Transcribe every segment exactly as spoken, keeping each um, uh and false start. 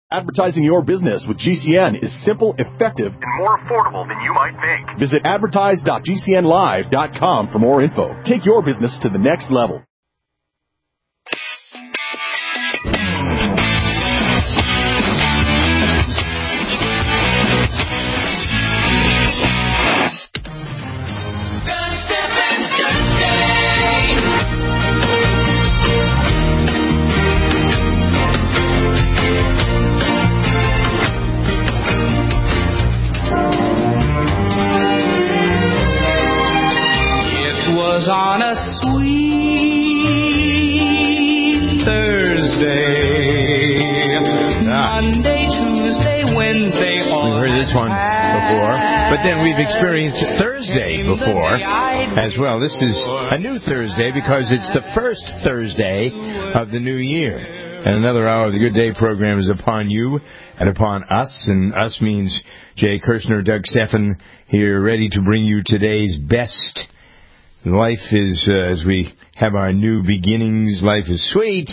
Advertising your business with G C N is simple, effective, and more affordable than you might think. Visit advertise dot g c n live dot com for more info. Take your business to the next level. On a sweet Thursday, ah. Monday, Tuesday, Wednesday, all we've heard this one before, but then we've experienced Thursday before as well. This is a new Thursday because it's the first Thursday of the new year. And another hour of the Good Day program is upon you and upon us, and us means Jay Kirshner, Doug Steffen here, ready to bring you today's best. Life is, uh, as we have our new beginnings, life is sweet.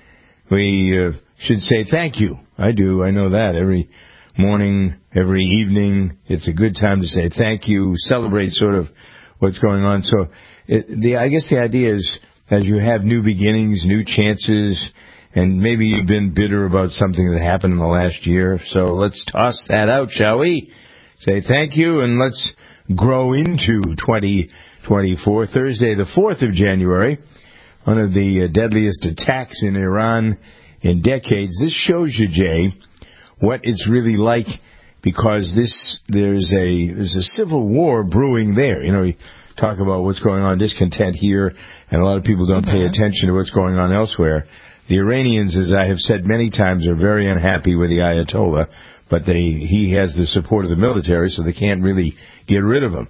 We uh, should say thank you. I do. I know that. Every morning, every evening, it's a good time to say thank you, celebrate sort of what's going on. So it, the I guess the idea is as you have new beginnings, new chances, and maybe you've been bitter about something that happened in the last year. So let's toss that out, shall we? Say thank you, and let's grow into twenty twenty-four, Thursday, the fourth of January, one of the uh, deadliest attacks in Iran in decades. This shows you, Jay, what it's really like, because this there's a there's a civil war brewing there. You know, we talk about what's going on, discontent here, and a lot of people don't pay attention to what's going on elsewhere. The Iranians, as I have said many times, are very unhappy with the Ayatollah, but they he has the support of the military, so they can't really get rid of him.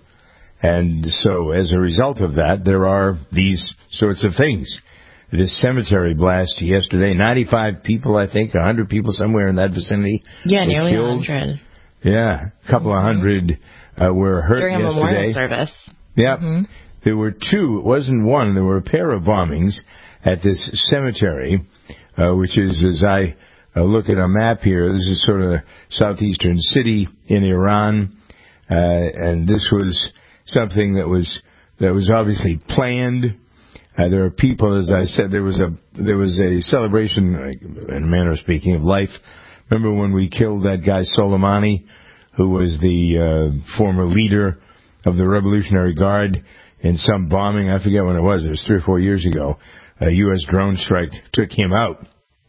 And so, as a result of that, there are these sorts of things. This cemetery blast yesterday, ninety-five people, I think, one hundred people somewhere in that vicinity. Yeah, nearly killed. one hundred. Yeah, a couple of hundred uh, were hurt during a yesterday. memorial service. Yeah, mm-hmm. There were two. It wasn't one. There were a pair of bombings at this cemetery, uh, which is, as I uh, look at a map here, this is sort of a southeastern city in Iran, uh, and this was something that was that was obviously planned. Uh, there are people, as I said, there was a there was a celebration, in a manner of speaking, of life. Remember when we killed that guy Soleimani, who was the uh, former leader of the Revolutionary Guard, in some bombing? I forget when it was. It was three or four years ago. A U S drone strike took him out.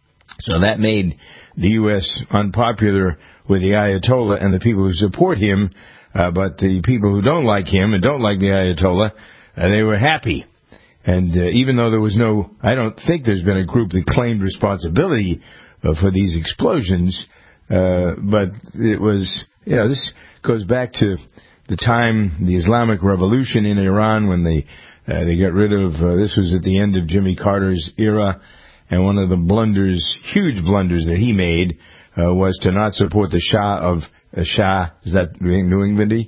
So that made the U S unpopular with the Ayatollah and the people who support him. Uh, but the people who don't like him and don't like the Ayatollah, uh, they were happy. And uh, even though there was no, I don't think there's been a group that claimed responsibility uh, for these explosions, uh, but it was, you know, this goes back to the time, the Islamic Revolution in Iran, when they uh, they got rid of, uh, this was at the end of Jimmy Carter's era, and one of the blunders, huge blunders that he made, uh, was to not support the Shah of The Shah, is that New Englandy?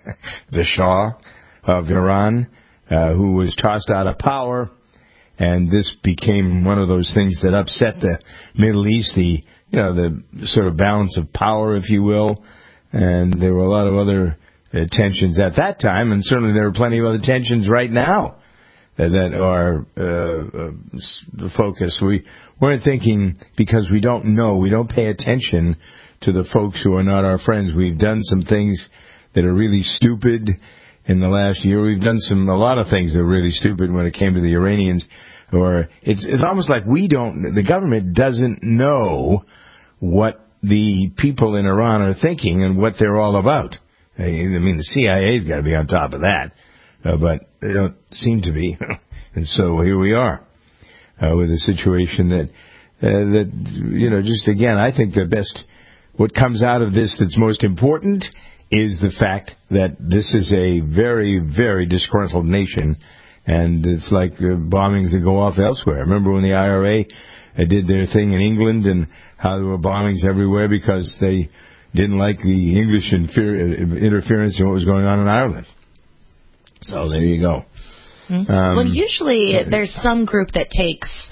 The Shah of Iran, uh, who was tossed out of power, and this became one of those things that upset the Middle East, the you know the sort of balance of power, if you will, and there were a lot of other uh, tensions at that time, and certainly there are plenty of other tensions right now uh, that are uh, uh, the focus. We weren't thinking, because we don't know, we don't pay attention to the folks who are not our friends. We've done some things that are really stupid in the last year. We've done some a lot of things that are really stupid when it came to the Iranians. Or it's it's almost like we don't, the government doesn't know what the people in Iran are thinking and what they're all about. I mean, the C I A's got to be on top of that, uh, but they don't seem to be. And so here we are uh, with a situation that uh, that you know, just again, I think the best. What comes out of this that's most important is the fact that this is a very, very disgruntled nation, and it's like uh, bombings that go off elsewhere. Remember when the I R A uh, did their thing in England, and how there were bombings everywhere because they didn't like the English infer- interference in what was going on in Ireland. So there you go. Mm-hmm. Um, well, usually there's some group that takes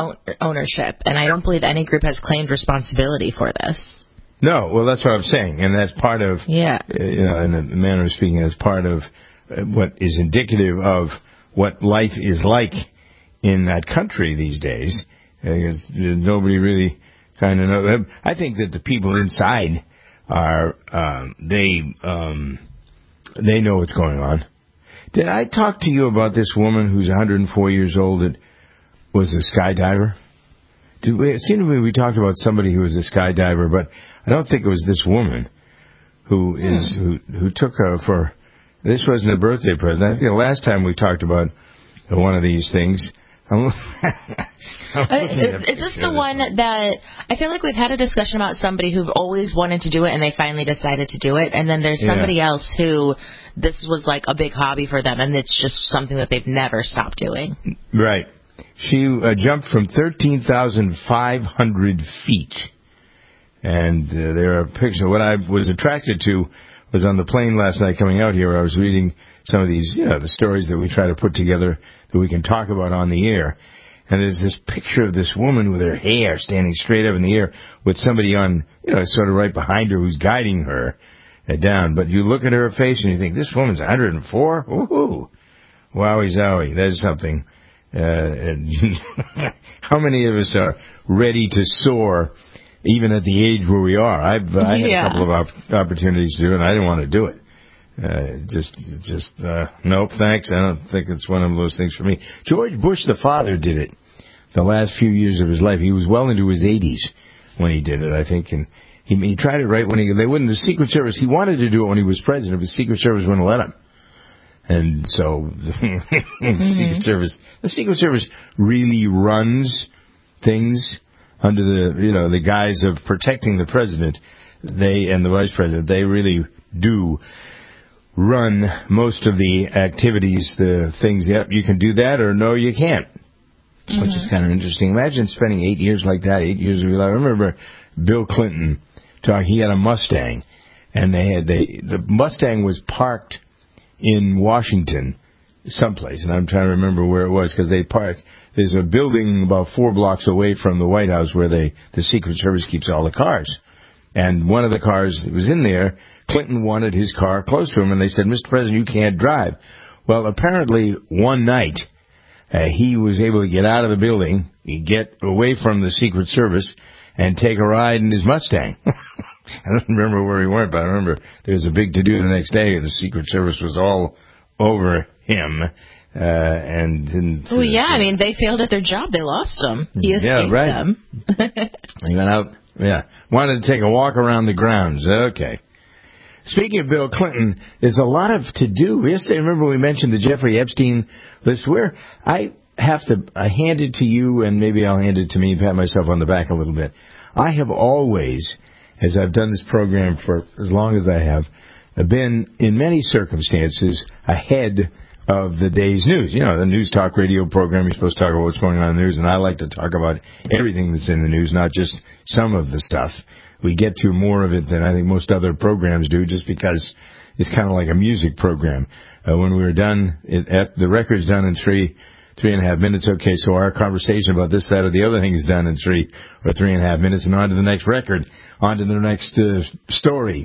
own- ownership, and I don't believe any group has claimed responsibility for this. No, well, that's what I'm saying, and that's part of, yeah. uh, you know, in a manner of speaking, that's part of uh, what is indicative of what life is like in that country these days, because nobody really kind of knows. I think that the people inside are, um, they, um, they know what's going on. Did I talk to you about this woman who's one hundred four years old that was a skydiver? Did we, it seemed to me we talked about somebody who was a skydiver, but I don't think it was this woman who is hmm. who who took her for. This wasn't a birthday present. I think the last time we talked about one of these things. I'm, I'm uh, is, is this the one that I feel like we've had a discussion about somebody who've always wanted to do it and they finally decided to do it, and then there's somebody yeah. else who this was like a big hobby for them and it's just something that they've never stopped doing. Right. She uh, jumped from thirteen thousand five hundred feet. And uh, there are pictures. What I was attracted to was on the plane last night coming out here, I was reading some of these, you know, the stories that we try to put together that we can talk about on the air. And there's this picture of this woman with her hair standing straight up in the air with somebody on, you know, sort of right behind her who's guiding her uh, down. But you look at her face and you think, this woman's one hundred four? Woohoo! Wowie zowie. That's something. Uh, and how many of us are ready to soar even at the age where we are? I've I had yeah. a couple of op- opportunities to do it, and I didn't want to do it. Uh, just, just, uh, nope, thanks. I don't think it's one of those things for me. George Bush, the father, did it the last few years of his life. He was well into his eighties when he did it, I think, and he, he tried it right when he, they wouldn't, the Secret Service, he wanted to do it when he was president, but the Secret Service wouldn't let him. And so, the mm-hmm. Secret Service, the Secret Service really runs things under the, you know, the guise of protecting the president, they, and the vice president. They really do run most of the activities, the things, yep, you can do that, or no, you can't. Mm-hmm. Which is kind of interesting. Imagine spending eight years like that, eight years of your life. I remember Bill Clinton talking, he had a Mustang, and they had, they, the Mustang was parked in Washington, someplace, and I'm trying to remember where it was, because they park, there's a building about four blocks away from the White House where they, the Secret Service keeps all the cars. And one of the cars that was in there, Clinton wanted his car close to him, and they said, Mister President, you can't drive. Well, apparently one night, uh, he was able to get out of the building, get away from the Secret Service, and take a ride in his Mustang. I don't remember where he went, but I remember there was a big to-do the next day, and the Secret Service was all over him. Uh, and, and oh, yeah, uh, I mean, they failed at their job. They lost him. He escaped yeah, right. them. He went out, yeah, wanted to take a walk around the grounds. Okay. Speaking of Bill Clinton, there's a lot of to-do. Yesterday, remember we mentioned the Jeffrey Epstein list, where I have to I hand it to you, and maybe I'll hand it to me and pat myself on the back a little bit. I have always, as I've done this program for as long as I have, been, in many circumstances, ahead of the day's news. You know, the news talk radio program, you're supposed to talk about what's going on in the news, and I like to talk about everything that's in the news, not just some of the stuff. We get to more of it than I think most other programs do, just because it's kind of like a music program. Uh, when we were done, it, at, the record's done in three, three and a half minutes. Okay, so our conversation about this, that, or the other thing is done in three or three and a half minutes, and on to the next record, on to the next uh, story.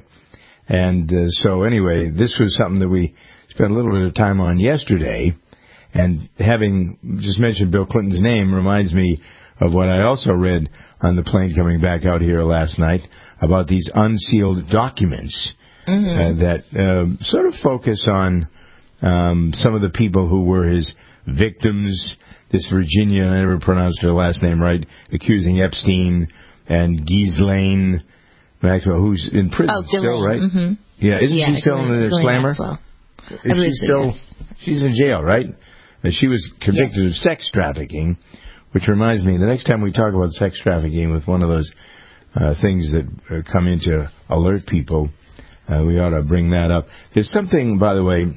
And uh, so anyway, this was something that we spent a little bit of time on yesterday, and having just mentioned Bill Clinton's name reminds me of what I also read on the plane coming back out here last night about these unsealed documents mm-hmm. uh, that uh, sort of focus on um, some of the people who were his victims. This Virginia, I never pronounced her last name right, accusing Epstein, and Ghislaine Maxwell, who's in prison oh, still, right? Mm-hmm. Yeah, isn't yeah, she still Ghislaine, in the Ghislaine slammer? Maxwell. Is I believe she so, still, yes. She's in jail, right? And she was convicted yes. of sex trafficking, which reminds me, the next time we talk about sex trafficking with one of those uh, things that uh, come in to alert people, uh, we ought to bring that up. There's something, by the way,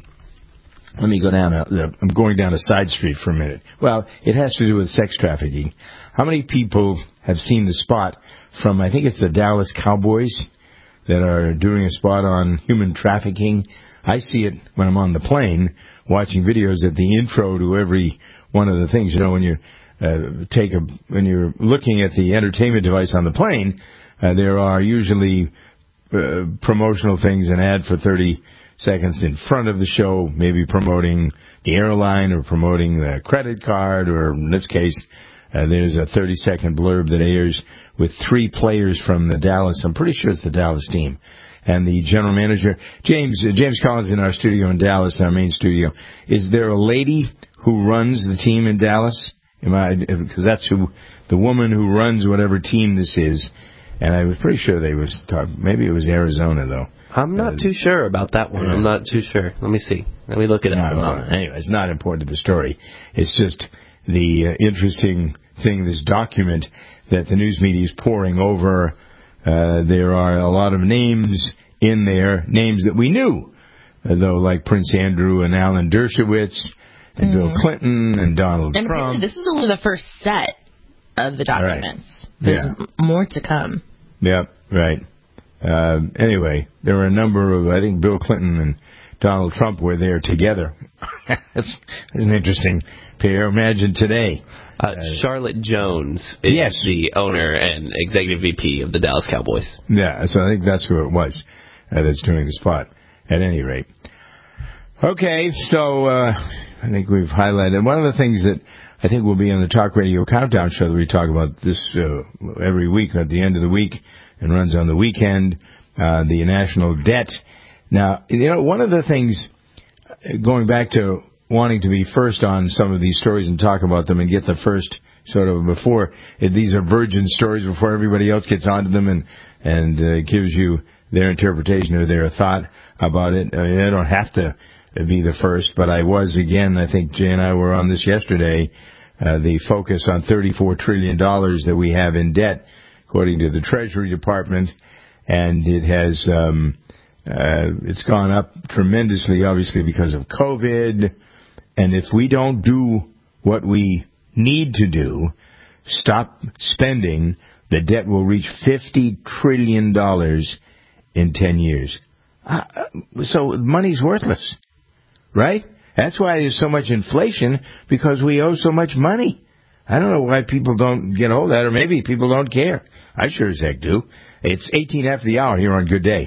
let me go down, a, I'm going down a side street for a minute. Well, it has to do with sex trafficking. How many people have seen the spot from, I think it's the Dallas Cowboys, that are doing a spot on human trafficking? I see it when I'm on the plane watching videos at the intro to every one of the things. You know, when you're uh, take a when you're looking at the entertainment device on the plane, uh, there are usually uh, promotional things, an ad for thirty seconds in front of the show, maybe promoting the airline or promoting the credit card, or in this case, uh, there's a thirty-second blurb that airs with three players from the Dallas, I'm pretty sure it's the Dallas team, and the general manager, James uh, James Collins, in our studio in Dallas, our main studio. Is there a lady who runs the team in Dallas? Am I, because that's who, the woman who runs whatever team this is, and I was pretty sure they was talking, maybe it was Arizona, though. I'm not uh, too sure about that one. Yeah. I'm not too sure. Let me see. Let me look it up. No, no, anyway, it's not important to the story. It's just the uh, interesting thing, this document that the news media is pouring over. Uh, there are a lot of names in there, names that we knew, uh, though, like Prince Andrew and Alan Dershowitz and mm. Bill Clinton and Donald and Trump. This is only the first set of the documents. Right. There's yeah. more to come. Yep, right. Uh, anyway, there were a number of, I think Bill Clinton and Donald Trump were there together. that's, that's an interesting pair. Imagine today. Uh, uh, Charlotte Jones is yes. the owner and executive V P of the Dallas Cowboys. Yeah, so I think that's who it was uh, that's doing the spot, at any rate. Okay, so uh, I think we've highlighted one of the things that I think will be on the Talk Radio Countdown show that we talk about this uh, every week at the end of the week and runs on the weekend, uh, the national debt. Now, you know, one of the things, going back to wanting to be first on some of these stories and talk about them and get the first sort of before, these are virgin stories before everybody else gets onto them and, and uh, gives you their interpretation or their thought about it. I mean, I don't have to be the first, but I was, again, I think Jay and I were on this yesterday, uh, the focus on thirty-four trillion dollars that we have in debt, according to the Treasury Department, and it has um, uh, it's gone up tremendously, obviously because of COVID. And if we don't do what we need to do, stop spending, the debt will reach fifty trillion dollars in ten years. Uh, so money's worthless, right? That's why there's so much inflation, because we owe so much money. I don't know why people don't get hold of that, or maybe people don't care. I sure as heck do. It's eighteen after the hour here on Good Day.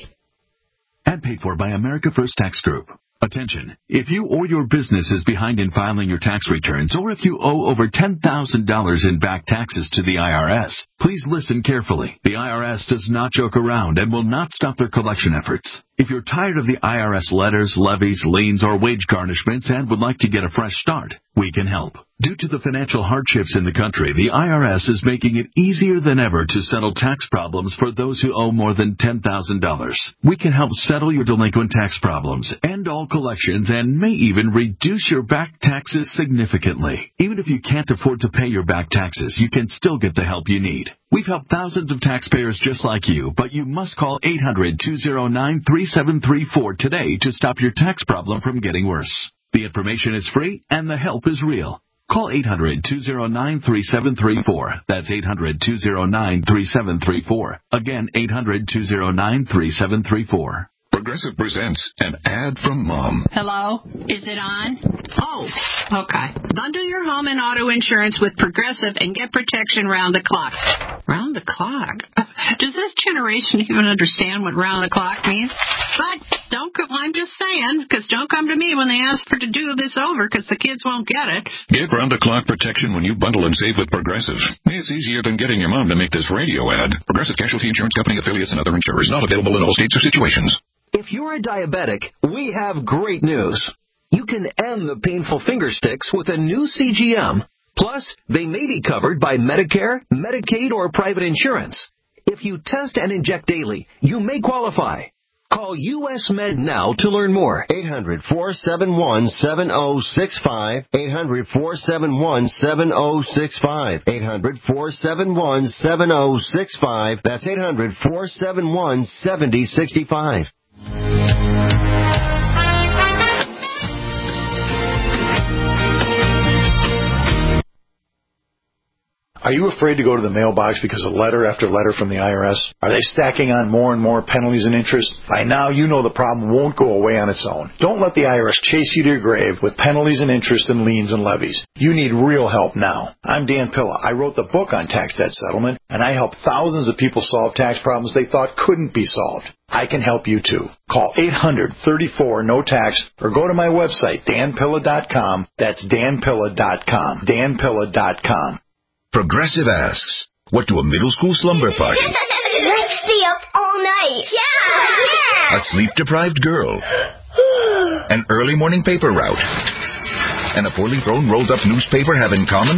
Ad paid for by America First Tax Group. Attention. If you or your business is behind in filing your tax returns, or if you owe over ten thousand dollars in back taxes to the I R S, please listen carefully. The I R S does not joke around and will not stop their collection efforts. If you're tired of the I R S letters, levies, liens, or wage garnishments and would like to get a fresh start, we can help. Due to the financial hardships in the country, the I R S is making it easier than ever to settle tax problems for those who owe more than ten thousand dollars. We can help settle your delinquent tax problems, end all collections, and may even reduce your back taxes significantly. Even if you can't afford to pay your back taxes, you can still get the help you need. We've helped thousands of taxpayers just like you, but you must call eight hundred, two oh nine, three seven three four today to stop your tax problem from getting worse. The information is free and the help is real. Call eight hundred, two oh nine, three seven three four. That's eight hundred, two oh nine, three seven three four. Again, eight hundred, two oh nine, three seven three four. Progressive presents an ad from Mom. Hello? Is it on? Oh, okay. Bundle your home and auto insurance with Progressive and get protection round the clock. Round the clock? Does this generation even understand what round the clock means? But don't, I'm just saying, because don't come to me when they ask for to do this over, because the kids won't get it. Get round-the-clock protection when you bundle and save with Progressive. It's easier than getting your mom to make this radio ad. Progressive Casualty Insurance Company affiliates and other insurers not available in all states or situations. If you're a diabetic, we have great news. You can end the painful finger sticks with a new C G M. Plus, they may be covered by Medicare, Medicaid, or private insurance. If you test and inject daily, you may qualify. Call U S Med now to learn more. eight hundred, four seven one, seven oh six five. eight hundred, four seven one, seven oh six five. eight hundred, four seven one, seven oh six five. That's eight hundred, four seven one, seven oh six five. Are you afraid to go to the mailbox because of letter after letter from the I R S? Are they stacking on more and more penalties and interest? By now, you know the problem won't go away on its own. Don't let the I R S chase you to your grave with penalties and interest and liens and levies. You need real help now. I'm Dan Pilla. I wrote the book on tax debt settlement, and I help thousands of people solve tax problems they thought couldn't be solved. I can help you too. Call eight hundred, thirty-four, no tax or go to my website, dan pilla dot com. That's dan pilla dot com. dan pilla dot com. Progressive asks, what do a middle school slumber party, Let's stay up all night. Yeah! Yeah! a sleep-deprived girl, an early morning paper route, and a poorly thrown rolled-up newspaper have in common?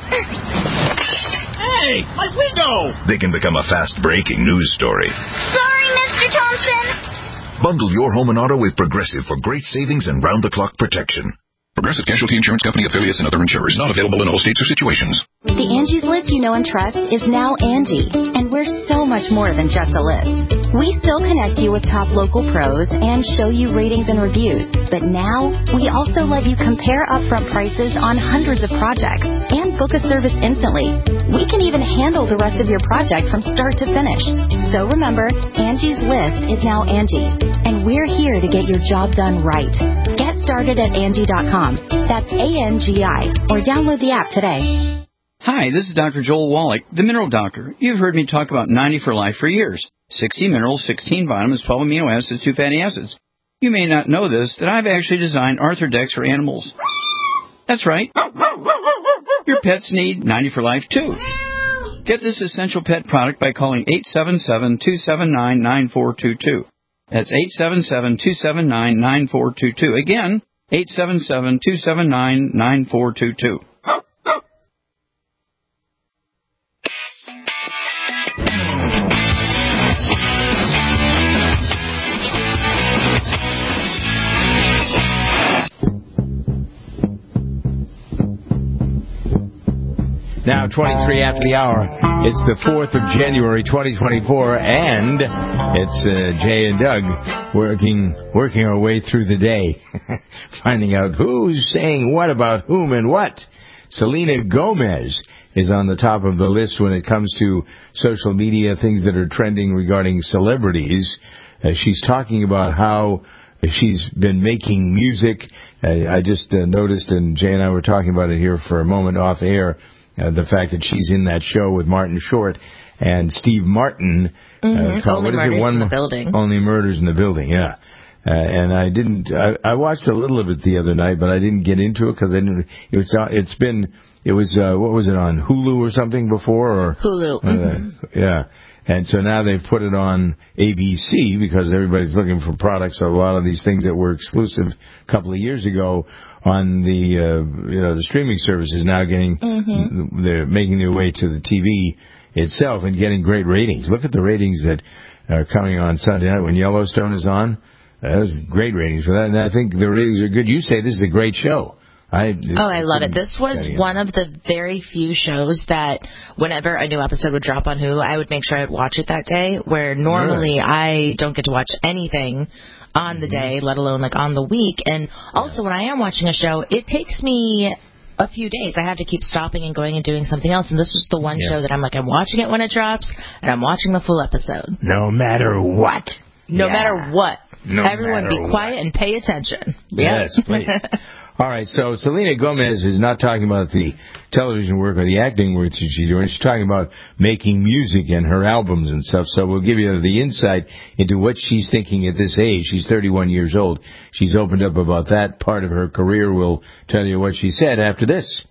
Hey, my window! They can become a fast-breaking news story. Sorry, Mister Thompson. Bundle your home and auto with Progressive for great savings and round-the-clock protection. Progressive Casualty Insurance Company, affiliates, and other insurers. Not available in all states or situations. The Angie's List you know and trust is now Angie, and we're so much more than just a list. We still connect you with top local pros and show you ratings and reviews, but now we also let you compare upfront prices on hundreds of projects and book a service instantly. We can even handle the rest of your project from start to finish. So remember, Angie's List is now Angie, and we're here to get your job done right. Get started at Angie dot com. That's A N G I, or download the app today. Hi, this is Doctor Joel Wallach, the Mineral Doctor. You've heard me talk about ninety for Life for years. sixty minerals, sixteen vitamins, twelve amino acids, two fatty acids. You may not know this, that I've actually designed Arthrodex for animals. That's right. Your pets need ninety for Life, too. Get this essential pet product by calling eight seven seven, two seven nine, nine four two two. That's eight seven seven, two seven nine, nine four two two. Again, eight seven seven, two seven nine, nine four two two. Now, twenty-three after the hour. It's the fourth of January, twenty twenty-four, and it's uh, Jay and Doug working working our way through the day, finding out who's saying what about whom and what. Selena Gomez is on the top of the list when it comes to social media, things that are trending regarding celebrities. Uh, she's talking about how she's been making music. Uh, I just uh, noticed, and Jay and I were talking about it here for a moment off air, Uh, the fact that she's in that show with Martin Short and Steve Martin. Mm-hmm. Uh, called, Only what is Murders it? One in the Building. Only Murders in the Building, yeah. Uh, and I didn't. I, I watched a little of it the other night, but I didn't get into it because I didn't. It was. Uh, it's been. It was. Uh, what was it on Hulu or something before? Or Hulu. Mm-hmm. Uh, yeah. And so now they've put it on A B C because everybody's looking for products. So a lot of these things that were exclusive a couple of years ago on the uh, you know the streaming services now getting mm-hmm. they're making their way to the T V itself and getting great ratings. Look at the ratings that are coming on Sunday night when Yellowstone is on. Uh, there's great ratings for that, and I think the ratings are good. You say this is a great show. I, oh, I love it. This was one of the very few shows that whenever a new episode would drop on Hulu, I would make sure I'd watch it that day, where normally I don't get to watch anything on the day, let alone like on the week. And also when I am watching a show, it takes me a few days. I have to keep stopping and going and doing something else. And this was the one yeah. show that I'm like, I'm watching it when it drops, and I'm watching the full episode. No matter what. No yeah. matter what. No Everyone matter be quiet what. and pay attention. Yes, yep. please. All right, so Selena Gomez is not talking about the television work or the acting work that she's doing. She's talking about making music and her albums and stuff. So we'll give you the insight into what she's thinking at this age. She's thirty-one years old. She's opened up about that part of her career. We'll tell you what she said after this.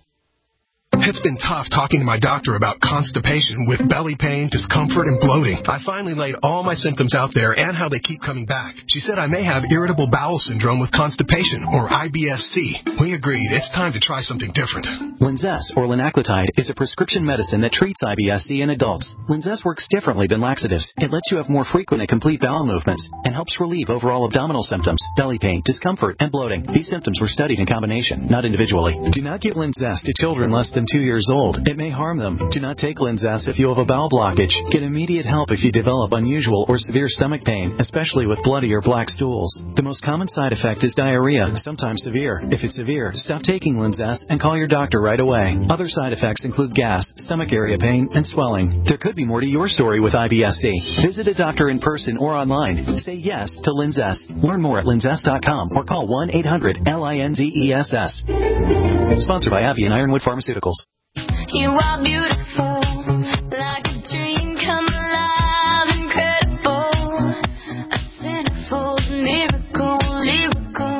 It's been tough talking to my doctor about constipation with belly pain, discomfort, and bloating. I finally laid all my symptoms out there and how they keep coming back. She said I may have irritable bowel syndrome with constipation, or I B S C. We agreed it's time to try something different. Linzess, or linaclotide, is a prescription medicine that treats I B S C in adults. Linzess works differently than laxatives. It lets you have more frequent and complete bowel movements and helps relieve overall abdominal symptoms, belly pain, discomfort, and bloating. These symptoms were studied in combination, not individually. Do not give Linzess to children less than two years old, it may harm them. Do not take Linzess if you have a bowel blockage. Get immediate help if you develop unusual or severe stomach pain, especially with bloody or black stools. The most common side effect is diarrhea, sometimes severe. If it's severe, stop taking Linzess and call your doctor right away. Other side effects include gas, stomach area pain, and swelling. There could be more to your story with I B S C. Visit a doctor in person or online. Say yes to Linzess. Learn more at linzess dot com or call one eight hundred L I N Z E S S. Sponsored by Abbey and Ironwood Pharmaceuticals. You are beautiful, like a dream come alive, incredible, a centerfold miracle, lyrical.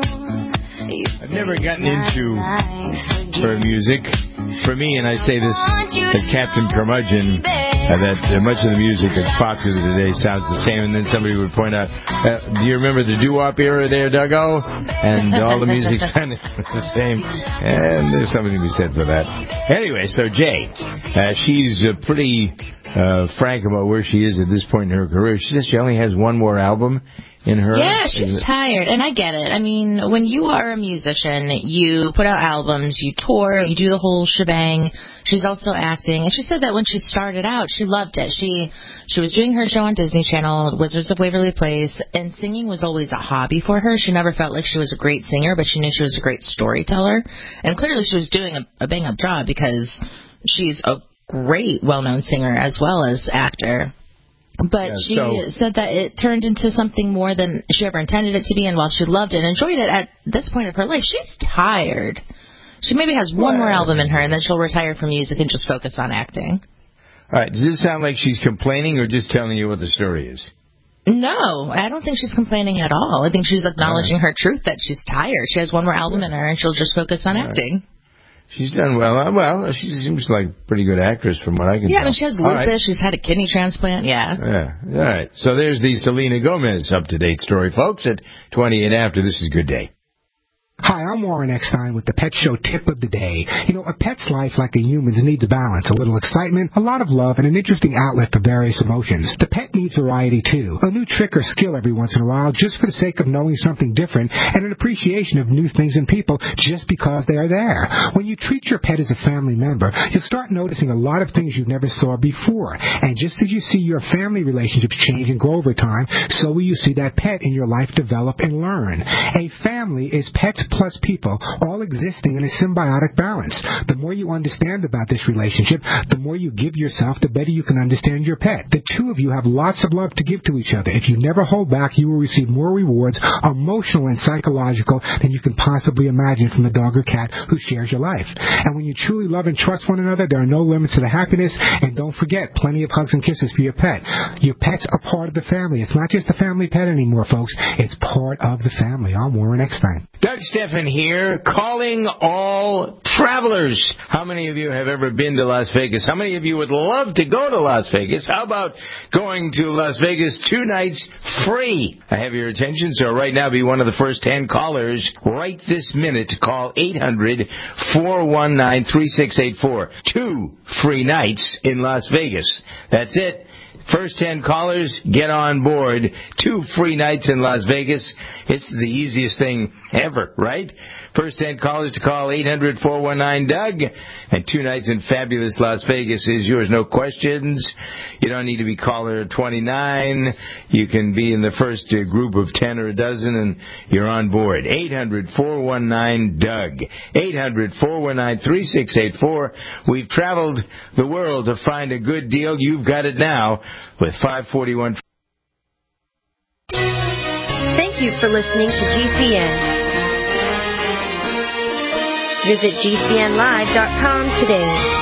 I've never gotten into her music. For me, and I say this as Captain Curmudgeon, uh, that uh, much of the music that's popular today sounds the same, and then somebody would point out, uh, do you remember the doo-wop era there, Duggo? And all the music sounded the same, and there's something to be said for that. Anyway, so Jay, uh, she's uh, pretty uh, frank about where she is at this point in her career. She says she only has one more album in her. Yeah, she's tired, and I get it. I mean, when you are a musician, you put out albums, you tour, you do the whole shebang. She's also acting, and she said that when she started out, she loved it. She she was doing her show on Disney Channel, Wizards of Waverly Place, and singing was always a hobby for her. She never felt like she was a great singer, but she knew she was a great storyteller, and clearly she was doing a, a bang-up job because she's a great, well-known singer as well as actor. But yeah, she so, said that it turned into something more than she ever intended it to be, and while she loved it and enjoyed it, at this point of her life, she's tired. She maybe has one more album in her, and then she'll retire from music and just focus on acting. All right, does this sound like she's complaining or just telling you what the story is? No, I don't think she's complaining at all. I think she's acknowledging right. her truth that she's tired. She has one more album in her, and she'll just focus on all acting. Right. She's done well. Uh, well, she seems like a pretty good actress from what I can yeah, tell. Yeah, I mean, she has lupus. Right. She's had a kidney transplant. Yeah. Yeah. All right. So there's the Selena Gomez up-to-date story, folks, at twenty-eight after. This is Good Day. Hi, I'm Warren Eckstein with the Pet Show Tip of the Day. You know, a pet's life, like a human's, needs a balance, a little excitement, a lot of love, and an interesting outlet for various emotions. The pet needs variety, too. A new trick or skill every once in a while, just for the sake of knowing something different, and an appreciation of new things and people just because they are there. When you treat your pet as a family member, you'll start noticing a lot of things you never saw before. And just as you see your family relationships change and grow over time, so will you see that pet in your life develop and learn. A family is pets plus people, all existing in a symbiotic balance. The more you understand about this relationship, the more you give yourself, the better you can understand your pet. The two of you have lots of love to give to each other. If you never hold back, you will receive more rewards, emotional and psychological, than you can possibly imagine from a dog or cat who shares your life. And when you truly love and trust one another, there are no limits to the happiness. And don't forget, plenty of hugs and kisses for your pet. Your pets are part of the family. It's not just a family pet anymore, folks. It's part of the family. I'm Warren Eckstein. Doug Stephan here, calling all travelers. How many of you have ever been to Las Vegas? How many of you would love to go to Las Vegas? How about going to Las Vegas two nights free? I have your attention, so right now be one of the first ten callers right this minute to call eight hundred, four one nine, three six eight four. Two free nights in Las Vegas. That's it. First ten callers, get on board. Two free nights in Las Vegas. It's the easiest thing ever, right? First ten callers to call eight hundred, four one nine, Doug. And two nights in fabulous Las Vegas is yours, no questions. You don't need to be caller twenty-nine. You can be in the first uh, group of ten or a dozen, and you're on board. eight hundred, four one nine, Doug. eight hundred, four one nine, three six eight four. We've traveled the world to find a good deal. You've got it now with five forty-one. Thank you for listening to G C N. Visit G C N live dot com today.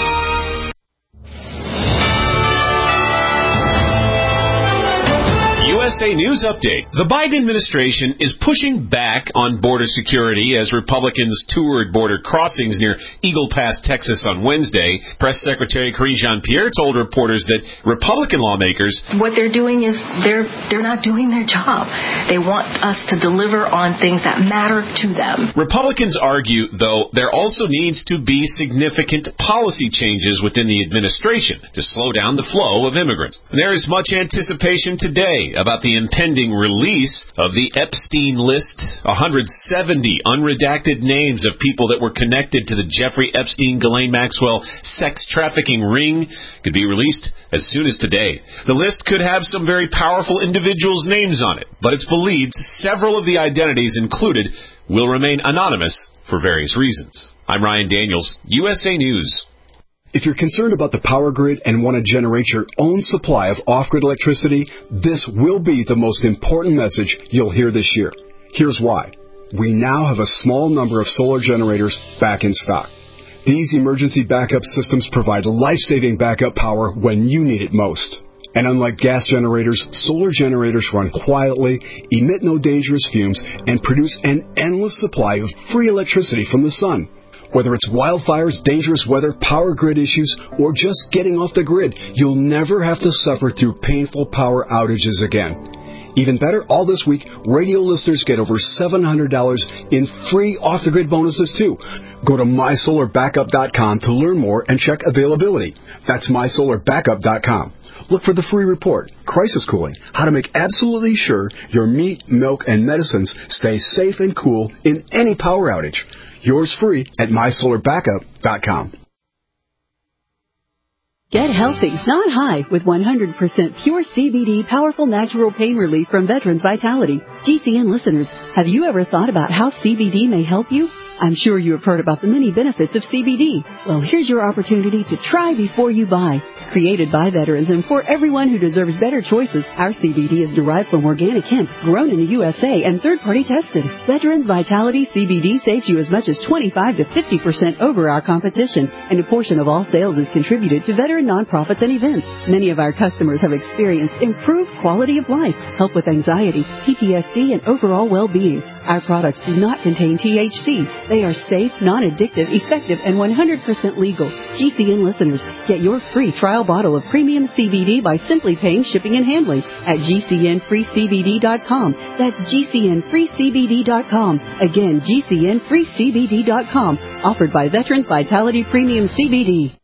U S A News Update. The Biden administration is pushing back on border security as Republicans toured border crossings near Eagle Pass, Texas on Wednesday. Press Secretary Karine Jean-Pierre told reporters that Republican lawmakers... What they're doing is they're they're not doing their job. They want us to deliver on things that matter to them. Republicans argue, though, there also needs to be significant policy changes within the administration to slow down the flow of immigrants. There is much anticipation today about about the impending release of the Epstein list. one hundred seventy unredacted names of people that were connected to the Jeffrey Epstein, Ghislaine Maxwell sex trafficking ring could be released as soon as today. The list could have some very powerful individuals' names on it, but it's believed several of the identities included will remain anonymous for various reasons. I'm Ryan Daniels, U S A News. If you're concerned about the power grid and want to generate your own supply of off-grid electricity, this will be the most important message you'll hear this year. Here's why. We now have a small number of solar generators back in stock. These emergency backup systems provide life-saving backup power when you need it most. And unlike gas generators, solar generators run quietly, emit no dangerous fumes, and produce an endless supply of free electricity from the sun. Whether it's wildfires, dangerous weather, power grid issues, or just getting off the grid, you'll never have to suffer through painful power outages again. Even better, all this week, radio listeners get over seven hundred dollars in free off-the-grid bonuses, too. Go to my solar backup dot com to learn more and check availability. That's my solar backup dot com. Look for the free report, Crisis Cooling, how to make absolutely sure your meat, milk, and medicines stay safe and cool in any power outage. Yours free at my solar backup dot com. Get healthy, not high, with one hundred percent pure C B D powerful natural pain relief from Veterans Vitality. G C N listeners, have you ever thought about how C B D may help you? I'm sure you have heard about the many benefits of C B D. Well, here's your opportunity to try before you buy. Created by veterans and for everyone who deserves better choices, our C B D is derived from organic hemp, grown in the U S A, and third-party tested. Veterans Vitality C B D saves you as much as twenty-five to fifty percent over our competition, and a portion of all sales is contributed to veteran nonprofits and events. Many of our customers have experienced improved quality of life, help with anxiety, P T S D, and overall well-being. Our products do not contain T H C. They are safe, non-addictive, effective, and one hundred percent legal. G C N listeners, get your free trial bottle of premium C B D by simply paying shipping and handling at G C N free C B D dot com. That's G C N free C B D dot com. Again, G C N free C B D dot com. Offered by Veterans Vitality Premium C B D.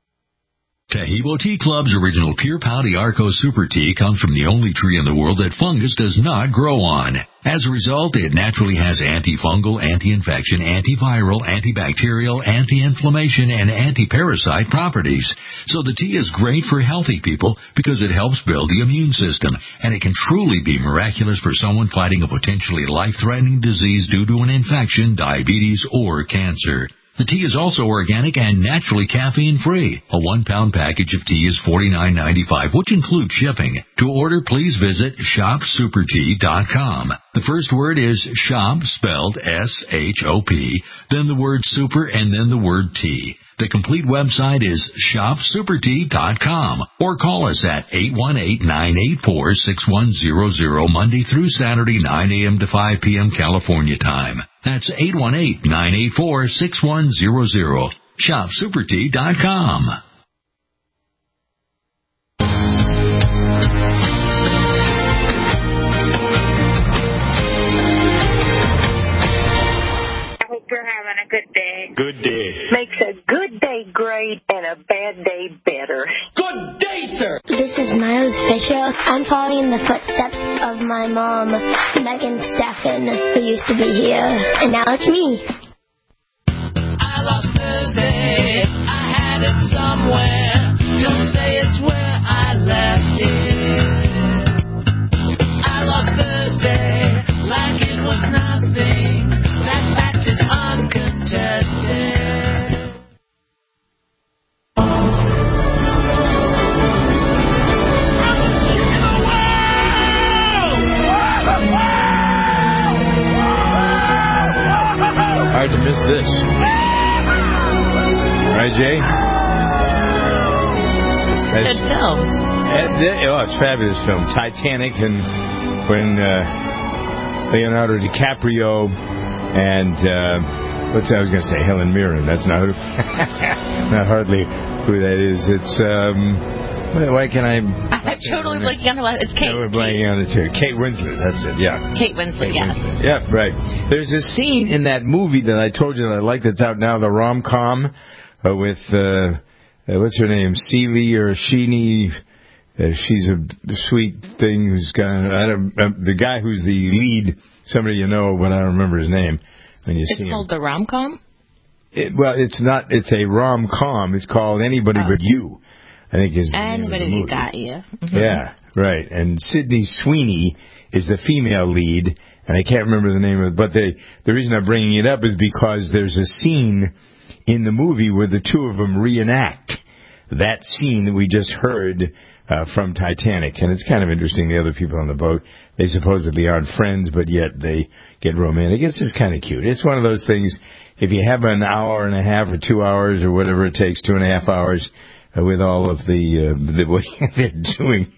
Tahibo Tea Club's original Pure Pouty Arco Super Tea comes from the only tree in the world that fungus does not grow on. As a result, it naturally has antifungal, anti-infection, antiviral, antibacterial, anti-inflammation, and anti-parasite properties. So the tea is great for healthy people because it helps build the immune system, and it can truly be miraculous for someone fighting a potentially life-threatening disease due to an infection, diabetes, or cancer. The tea is also organic and naturally caffeine-free. A one-pound package of tea is forty-nine ninety-five, which includes shipping. To order, please visit shop super tea dot com. The first word is shop, spelled S H O P, then the word super, and then the word tea. The complete website is shop super tea dot com, or call us at eight one eight, nine eight four, six one zero zero Monday through Saturday, nine a.m. to five p.m. California time. That's eight one eight, nine eight four, six one zero zero. shop super tea dot com. You're having a good day. Good day. Makes a good day great and a bad day better. Good day, sir. This is Miles Fisher. I'm following in the footsteps of my mom, Megan Steffen, who used to be here. And now it's me. I lost Thursday. I had it somewhere. Don't say it's where I left it. I lost Thursday like it was nothing. That fact is uncontested. Hard to miss this. Right, Jay? It's a good film. Oh, it's a fabulous film. Titanic, and when uh, Leonardo DiCaprio and uh, what's I was going to say, Helen Mirren. That's not who, not hardly who that is. It's um, why can I? I'm totally blanking on her last. It's Kate. No, we're blanking on it too. Kate Winslet. That's it. Yeah. Kate Winslet. Kate Yes. Winslet. Yeah. Right. There's a scene in that movie that I told you that I like. That's out now. The rom-com uh, with uh, uh, what's her name? Celie or Sheeny. Uh, she's a sweet thing who's got I don't, uh, the guy who's the lead. Somebody you know, but I don't remember his name. When you it's see called him. the rom-com? It, well, it's not. It's a rom-com. It's called Anybody oh. But You. I think is the Anybody name But Got You. Mm-hmm. Yeah, right. And Sydney Sweeney is the female lead, and I can't remember the name of it. But they, the reason I'm bringing it up is because there's a scene in the movie where the two of them reenact that scene that we just heard uh, from Titanic. And it's kind of interesting, the other people on the boat, they supposedly aren't friends, but yet they get romantic. It's just kind of cute. It's one of those things, if you have an hour and a half or two hours or whatever it takes, two and a half hours, uh, with all of the, uh, the what they're doing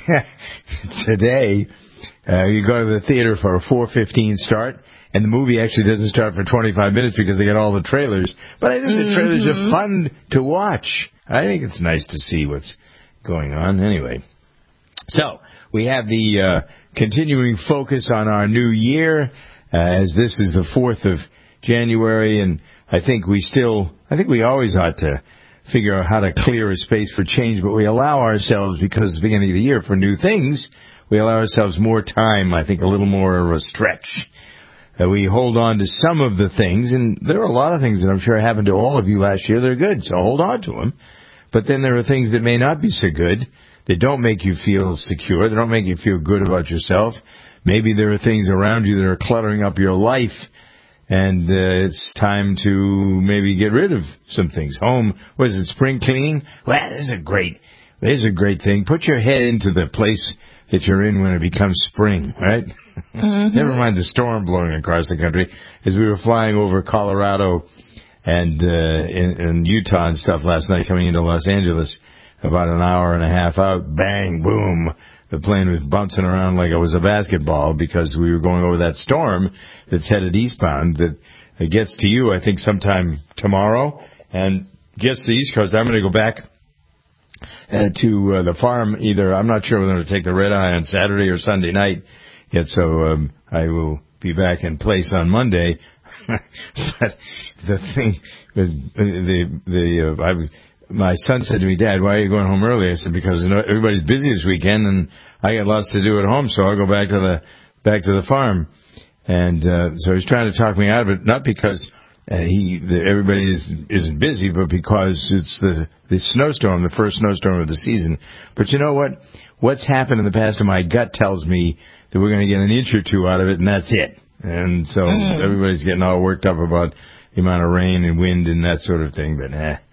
today, uh, you go to the theater for a four fifteen start, and the movie actually doesn't start for twenty-five minutes because they get all the trailers. But I think mm-hmm. the trailers are fun to watch. I think it's nice to see what's going on. Anyway, so we have the uh, continuing focus on our new year, uh, as this is the fourth of January, and I think we still, I think we always ought to figure out how to clear a space for change, but we allow ourselves, because it's the beginning of the year, for new things, we allow ourselves more time, I think a little more of a stretch. Uh, we hold on to some of the things, and there are a lot of things that I'm sure happened to all of you last year that are good, so hold on to them. But then there are things that may not be so good, that don't make you feel secure, that don't make you feel good about yourself. Maybe there are things around you that are cluttering up your life, and uh, it's time to maybe get rid of some things. Home, was it spring cleaning? Well, this is a great, this is a great thing. Put your head into the place that you're in when it becomes spring, right? Mm-hmm. Never mind the storm blowing across the country. As we were flying over Colorado and uh, in, in Utah and stuff last night, coming into Los Angeles, about an hour and a half out, bang, boom, the plane was bouncing around like it was a basketball because we were going over that storm that's headed eastbound that it gets to you, I think, sometime tomorrow and gets to the East Coast. I'm going to go back uh, to uh, the farm either. I'm not sure whether I'm going to take the red eye on Saturday or Sunday night yet, so um, I will be back in place on Monday. But the thing was, the, the, uh, I was, my son said to me, Dad, why are you going home early? I said, because you know, everybody's busy this weekend and I got lots to do at home, so I'll go back to the back to the farm. And uh, so he's trying to talk me out of it, not because uh, he the, everybody is, isn't busy, but because it's the, the snowstorm, the first snowstorm of the season. But you know what? What's happened in the past, and my gut tells me that we're going to get an inch or two out of it, and that's it. And so mm. everybody's getting all worked up about the amount of rain and wind and that sort of thing, but eh.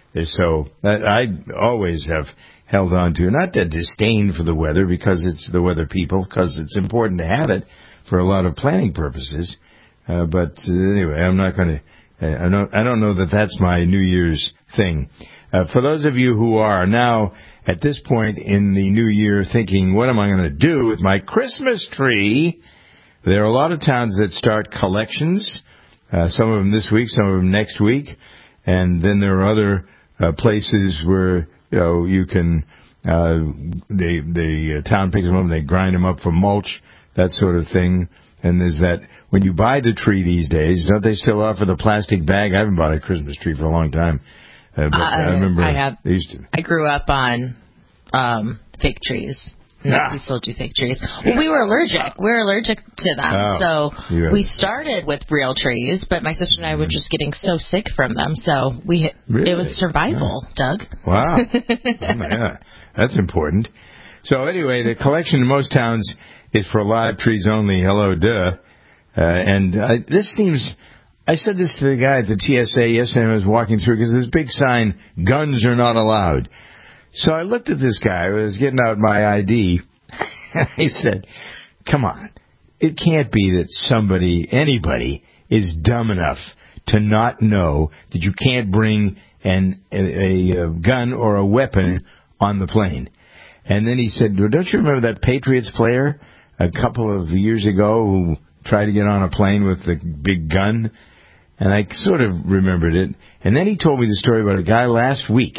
So I always have held on to, not a disdain for the weather because it's the weather people, because it's important to have it for a lot of planning purposes. Uh, but uh, anyway, I'm not going to, I don't, I don't know that that's my New Year's thing. Uh, for those of you who are now at this point in the new year thinking, what am I going to do with my Christmas tree? There are a lot of towns that start collections, uh, some of them this week, some of them next week, and then there are other Uh, places where, you know, you can, uh, they, the uh, town picks them up and they grind them up for mulch, that sort of thing. And there's that, when you buy the tree these days, don't they still offer the plastic bag? I haven't bought a Christmas tree for a long time. Uh, but uh, I remember I have, they used to. I grew up on, um, fake trees. No, we still do fake trees. Well, we were allergic. We were allergic to them. Oh, so we started with real trees, but my sister and I were just getting so sick from them. So we really? It was survival, oh. Doug. Wow. Oh, my God. That's important. So anyway, the collection in most towns is for live trees only. Hello, duh. Uh, and I, this seems... I said this to the guy at the T S A yesterday when I was walking through, because there's a big sign, guns are not allowed. So I looked at this guy who was getting out my I D, and I said, come on, it can't be that somebody, anybody, is dumb enough to not know that you can't bring an, a, a gun or a weapon on the plane. And then he said, well, don't you remember that Patriots player a couple of years ago who tried to get on a plane with the big gun? And I sort of remembered it. And then he told me the story about a guy last week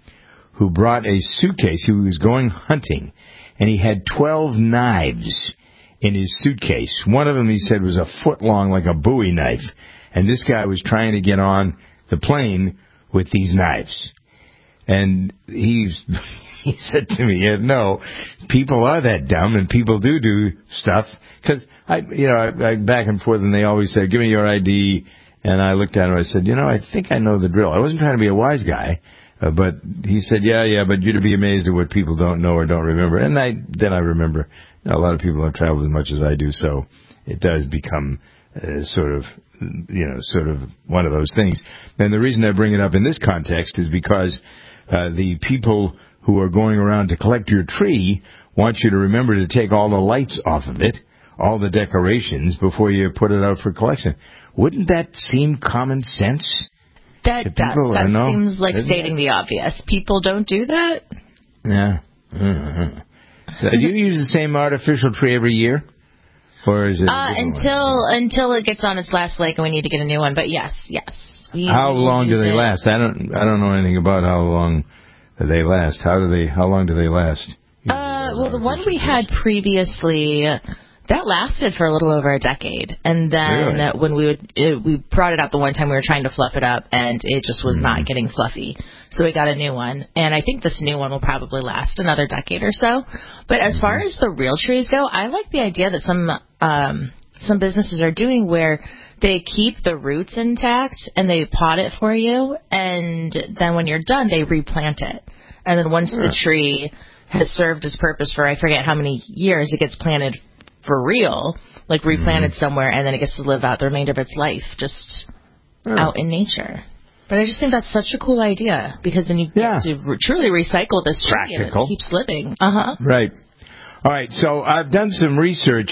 who brought a suitcase. He was going hunting, and he had twelve knives in his suitcase. One of them, he said, was a foot long, like a Bowie knife. And this guy was trying to get on the plane with these knives. And he's he said to me, yeah, no, people are that dumb, and people do do stuff. Because, I, you know, I, I back and forth, and they always said, give me your I D. And I looked at him, I said, you know, I think I know the drill. I wasn't trying to be a wise guy. Uh, but he said, yeah, yeah, but you'd be amazed at what people don't know or don't remember. And I then I remember, you know, a lot of people have traveled as much as I do, so it does become uh, sort of, you know, sort of one of those things. And the reason I bring it up in this context is because uh, the people who are going around to collect your tree want you to remember to take all the lights off of it, all the decorations, before you put it out for collection. Wouldn't that seem common sense? That does. That know, seems like stating it? the obvious. People don't do that? Yeah. Mm-hmm. So do you use the same artificial tree every year? Or is it uh, until one? until it gets on its last leg and we need to get a new one. But yes, yes. We, how we long do they it. last? I don't I don't know anything about how long they last. How do they how long do they last? Uh well the one we had previously, that lasted for a little over a decade. And then really? when we would, it, we brought it out the one time we were trying to fluff it up, and it just was mm-hmm. not getting fluffy. So we got a new one. And I think this new one will probably last another decade or so. But as far as the real trees go, I like the idea that some um, some businesses are doing where they keep the roots intact and they pot it for you. And then when you're done, they replant it. And then once yeah. the tree has served its purpose for I forget how many years, it gets planted for real, like replanted mm-hmm. somewhere, and then it gets to live out the remainder of its life just yeah. out in nature. But I just think that's such a cool idea, because then you yeah. get to re- truly recycle this tree and it keeps living. Uh-huh. Right. All right, so I've done some research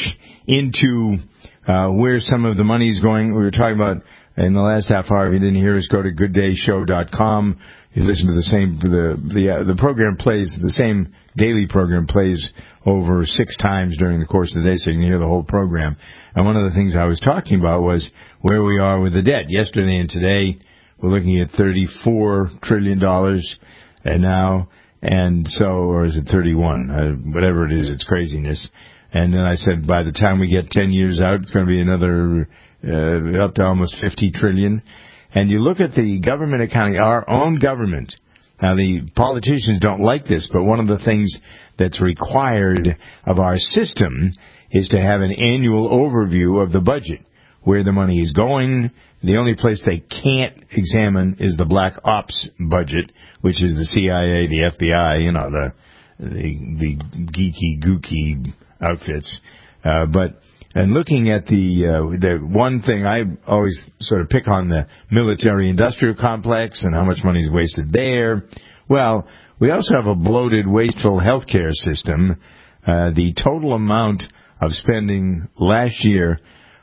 into uh, where some of the money is going. We were talking about in the last half hour. If you didn't hear us, go to good day show dot com. You listen to the same, the the uh, the program plays, the same daily program plays over six times during the course of the day, so you can hear the whole program. And one of the things I was talking about was where we are with the debt. Yesterday and today, we're looking at thirty-four trillion dollars and now, and so, or is it thirty-one? Uh, whatever it is, it's craziness. And then I said by the time we get ten years out, it's going to be another uh, up to almost fifty trillion dollars. And you look at the government accounting, our own government. Now, the politicians don't like this, but one of the things that's required of our system is to have an annual overview of the budget, where the money is going. The only place they can't examine is the Black Ops budget, which is the C I A, the F B I, you know, the the, the geeky, gooky outfits. Uh, but and looking at the uh, the one thing, I always sort of pick on the military-industrial complex and how much money is wasted there. Well, we also have a bloated, wasteful healthcare system. Uh, the total amount of spending last year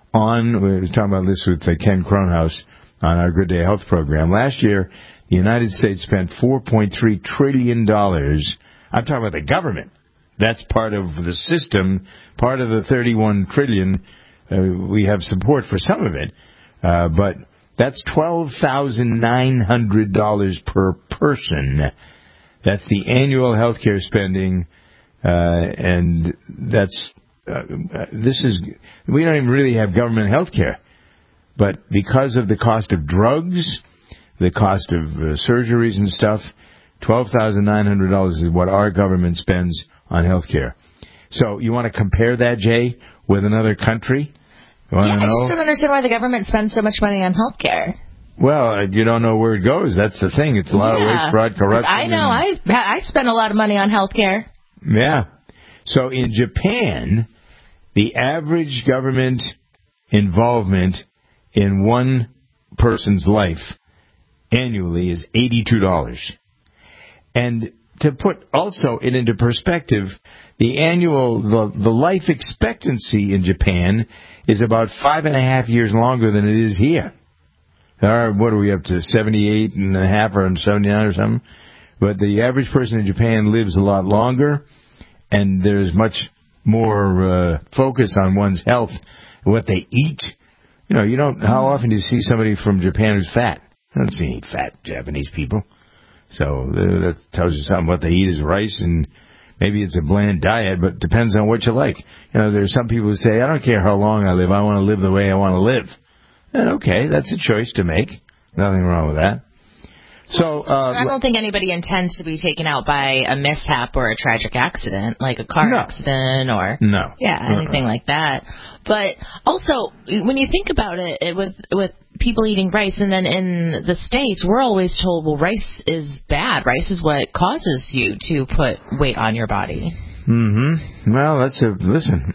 on, we were talking about this with uh, Ken Cronhaus on our Good Day Health program. Last year, the United States spent four point three trillion dollars. I'm talking about the government. That's part of the system, part of the thirty-one trillion dollars. Uh, we have support for some of it, uh, but that's twelve thousand nine hundred dollars per person. That's the annual health care spending, uh, and that's, uh, this is, we don't even really have government health care. But because of the cost of drugs, the cost of uh, surgeries and stuff, twelve thousand nine hundred dollars is what our government spends on health care. So you want to compare that, Jay, with another country? You want yeah, to know? I just don't understand why the government spends so much money on health care. Well, you don't know where it goes. That's the thing. It's a lot yeah. of waste, fraud, corruption. I know. And, I I spend a lot of money on health care. Yeah. So in Japan, the average government involvement in one person's life annually is eighty-two dollars. And to put also it into perspective, the annual, the, the life expectancy in Japan is about five and a half years longer than it is here. Or what are we up to, seventy-eight and a half or seventy-nine or something? But the average person in Japan lives a lot longer, and there's much more uh, focus on one's health, what they eat. You know, you don't, how often do you see somebody from Japan who's fat? I don't see any fat Japanese people. So uh, that tells you something. What they eat is rice, and maybe it's a bland diet, but it depends on what you like. You know, there's some people who say, I don't care how long I live, I want to live the way I want to live. And okay, that's a choice to make. Nothing wrong with that. So uh, I don't think anybody intends to be taken out by a mishap or a tragic accident, like a car no. accident or no, yeah, anything uh-uh. like that. But also, when you think about it, it with with people eating rice, and then in the States, we're always told, well, rice is bad. Rice is what causes you to put weight on your body. Mm-hmm. Well, that's a listen.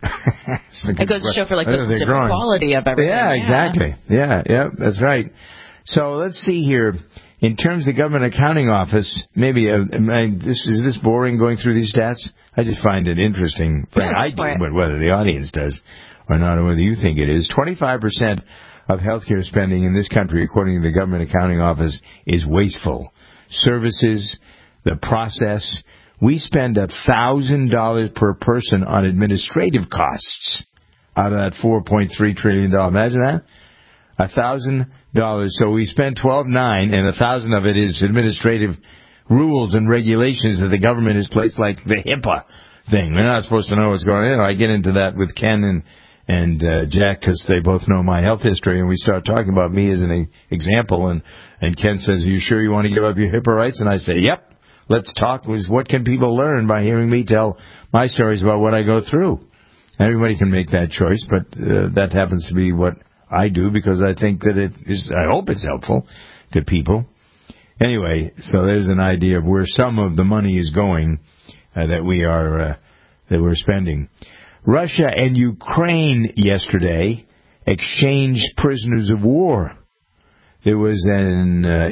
It goes to show for like the different growing. quality of everything. Yeah, yeah, exactly. Yeah, yeah, that's right. So let's see here. In terms of the Government Accounting Office, maybe uh, I, this is this boring going through these stats? I just find it interesting. I do, but whether the audience does or not, or whether you think it is, twenty-five percent of healthcare spending in this country, according to the Government Accounting Office, is wasteful. Services, the process. We spend one thousand dollars per person on administrative costs out of that four point three trillion dollars. Imagine that. one thousand dollars. So we spend twelve point nine, and one thousand dollars of it is administrative rules and regulations that the government has placed, like the HIPAA thing. We're not supposed to know what's going on. I get into that with Ken and and uh, Jack because they both know my health history, and we start talking about me as an example. And, and Ken says, are you sure you want to give up your HIPAA rights? And I say, yep. Let's talk. What can people learn by hearing me tell my stories about what I go through? Everybody can make that choice, but uh, that happens to be what I do because I think that it is, I hope it's helpful to people. Anyway, so there's an idea of where some of the money is going uh, that we are, uh, that we're spending. Russia and Ukraine yesterday exchanged prisoners of war. There was an, uh,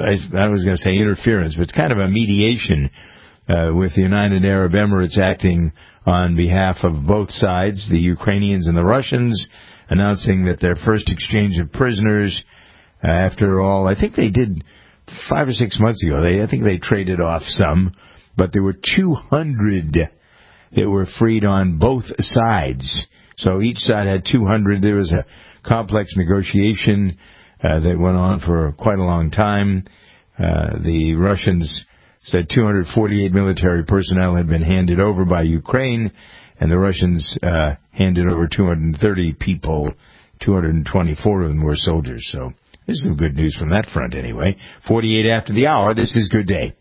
I was going to say interference, but it's kind of a mediation uh, with the United Arab Emirates acting on behalf of both sides, the Ukrainians and the Russians, announcing that their first exchange of prisoners, uh, after all, I think they did five or six months ago. They, I think they traded off some, but there were two hundred that were freed on both sides. So each side had two hundred. There was a complex negotiation Uh, that went on for quite a long time. Uh, the Russians said two hundred forty-eight military personnel had been handed over by Ukraine, and the Russians uh, handed over two hundred thirty people. two hundred twenty-four of them were soldiers. So this is some good news from that front anyway. forty-eight after the hour, this is Good Day.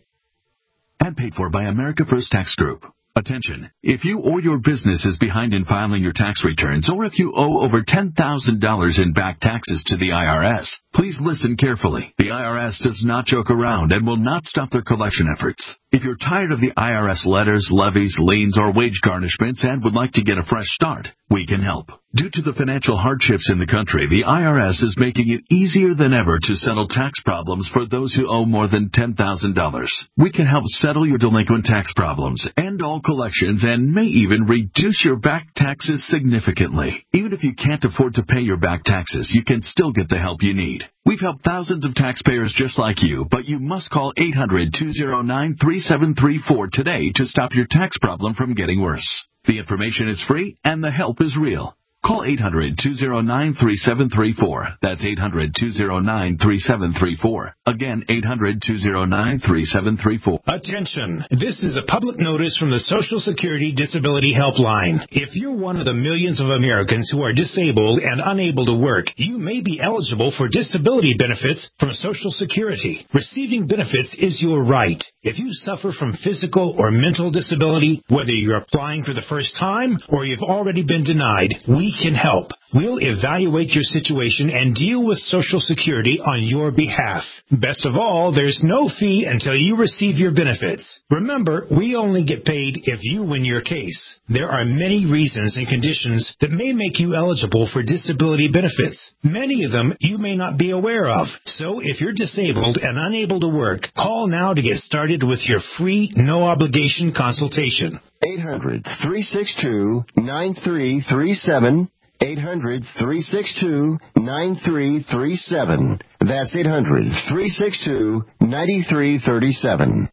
And paid for by America First Tax Group. Attention. If you or your business is behind in filing your tax returns, or if you owe over ten thousand dollars in back taxes to the I R S, please listen carefully. The I R S does not joke around and will not stop their collection efforts. If you're tired of the I R S letters, levies, liens, or wage garnishments and would like to get a fresh start, we can help. Due to the financial hardships in the country, the I R S is making it easier than ever to settle tax problems for those who owe more than ten thousand dollars. We can help settle your delinquent tax problems, end all collections, and may even reduce your back taxes significantly. Even if you can't afford to pay your back taxes, you can still get the help you need. We've helped thousands of taxpayers just like you, but you must call eight hundred, two oh nine, three seven three four today to stop your tax problem from getting worse. The information is free and the help is real. Call eight hundred, two oh nine, three seven three four. That's eight hundred, two oh nine, three seven three four. Again, eight hundred, two oh nine, three seven three four. Attention. This is a public notice from the Social Security Disability Helpline. If you're one of the millions of Americans who are disabled and unable to work, you may be eligible for disability benefits from Social Security. Receiving benefits is your right. If you suffer from physical or mental disability, whether you're applying for the first time or you've already been denied, we can help. We'll evaluate your situation and deal with Social Security on your behalf. Best of all, there's no fee until you receive your benefits. Remember, we only get paid if you win your case. There are many reasons and conditions that may make you eligible for disability benefits. Many of them you may not be aware of. So if you're disabled and unable to work, call now to get started with your free, no-obligation consultation. eight hundred, three six two, nine three three seven. eight hundred, three six two, nine three three seven. That's eight hundred, three six two, nine three three seven.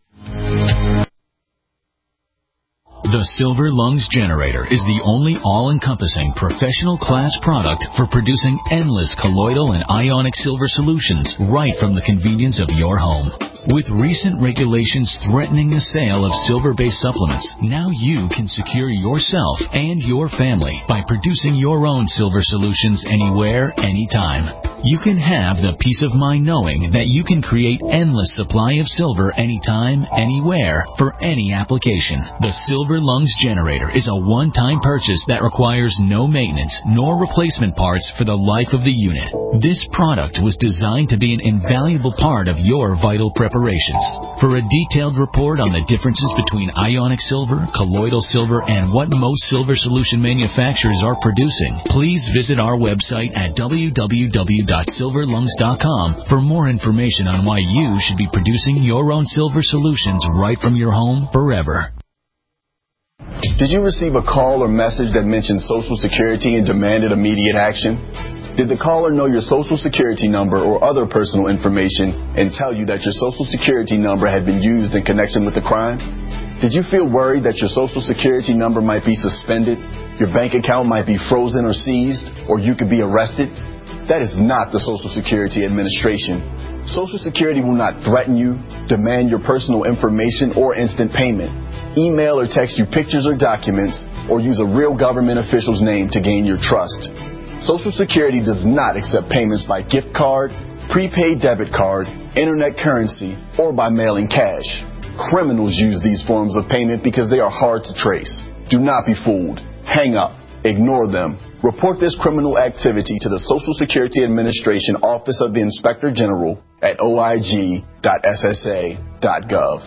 The Silver Lungs Generator is the only all-encompassing professional-class product for producing endless colloidal and ionic silver solutions right from the convenience of your home. With recent regulations threatening the sale of silver-based supplements, now you can secure yourself and your family by producing your own silver solutions anywhere, anytime. You can have the peace of mind knowing that you can create endless supply of silver anytime, anywhere, for any application. The Silver Lungs Generator is a one-time purchase that requires no maintenance nor replacement parts for the life of the unit. This product was designed to be an invaluable part of your vital preparations. For a detailed report on the differences between ionic silver, colloidal silver, and what most silver solution manufacturers are producing, please visit our website at w w w dot silver lungs dot com for more information on why you should be producing your own silver solutions right from your home forever. Did you receive a call or message that mentioned Social Security and demanded immediate action? Did the caller know your Social Security number or other personal information and tell you that your Social Security number had been used in connection with the crime? Did you feel worried that your Social Security number might be suspended, your bank account might be frozen or seized, or you could be arrested? That is not the Social Security Administration. Social Security will not threaten you, demand your personal information, or instant payment, email or text you pictures or documents, or use a real government official's name to gain your trust. Social Security does not accept payments by gift card, prepaid debit card, internet currency, or by mailing cash. Criminals use these forms of payment because they are hard to trace. Do not be fooled. Hang up. Ignore them. Report this criminal activity to the Social Security Administration Office of the Inspector General at o i g dot s s a dot gov.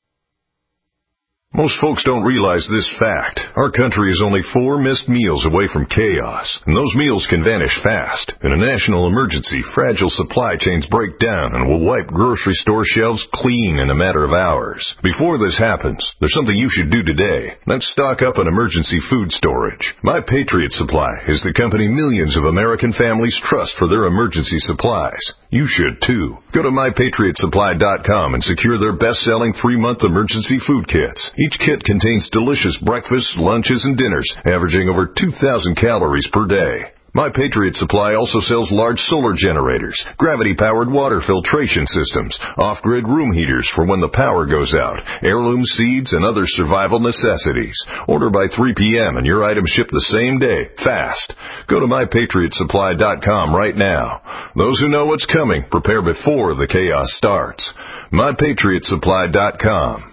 Most folks don't realize this fact. Our country is only four missed meals away from chaos, and those meals can vanish fast. In a national emergency, fragile supply chains break down and will wipe grocery store shelves clean in a matter of hours. Before this happens, there's something you should do today. Let's stock up on emergency food storage. My Patriot Supply is the company millions of American families trust for their emergency supplies. You should, too. Go to my patriot supply dot com and secure their best-selling three-month emergency food kits. Each kit contains delicious breakfasts, lunches, and dinners, averaging over two thousand calories per day. My Patriot Supply also sells large solar generators, gravity-powered water filtration systems, off-grid room heaters for when the power goes out, heirloom seeds, and other survival necessities. Order by three p.m. and your items ship the same day, fast. Go to my patriot supply dot com right now. Those who know what's coming, prepare before the chaos starts. my patriot supply dot com.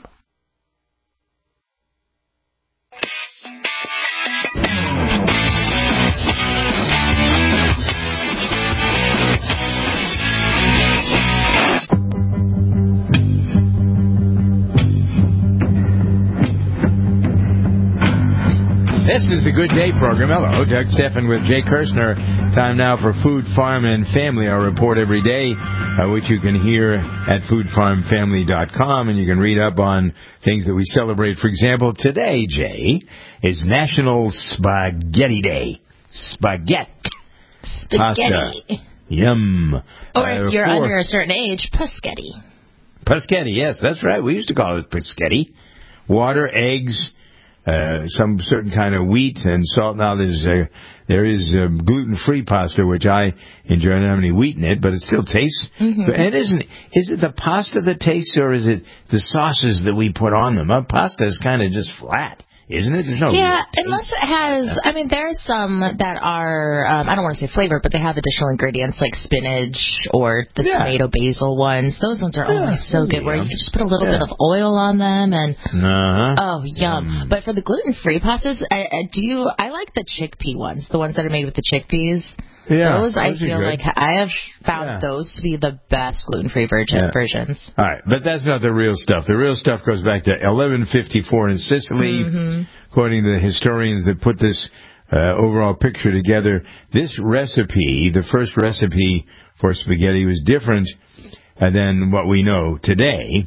This is the Good Day program. Hello, Doug Stephan with Jay Kirshner. Time now for Food, Farm, and Family, our report every day, uh, which you can hear at food farm family dot com, and you can read up on things that we celebrate. For example, today, Jay, is National Spaghetti Day. Spaghetti. Spaghetti. Pasta. Yum. Or Uh, if you're four- under a certain age, Puschetti. Puschetti, yes, that's right. We used to call it Puschetti. Water, eggs, uh, some certain kind of wheat and salt. Now there's uh, there is uh, gluten-free pasta, which I enjoy. I don't have any wheat in it, but it still tastes. Mm-hmm. And isn't is it the pasta that tastes, or is it the sauces that we put on them? Uh, pasta is kind of just flat, isn't it? There's no Yeah, real unless it has, I mean, there's some that are, um, I don't want to say flavored, but they have additional ingredients like spinach or the Yeah. tomato basil ones. Those ones are Yeah, always so good, where yeah. you can just put a little Yeah. bit of oil on them and, Uh-huh. oh, yum. But for the gluten-free pastas, I, I do you, I like the chickpea ones, the ones that are made with the chickpeas. Yeah, those, I those are feel good. like I have found Yeah. those to be the best gluten-free virgin, Yeah. versions. All right, but that's not the real stuff. The real stuff goes back to eleven fifty-four in Sicily. Mm-hmm. According to the historians that put this uh, overall picture together, this recipe, the first recipe for spaghetti, was different uh, than what we know today.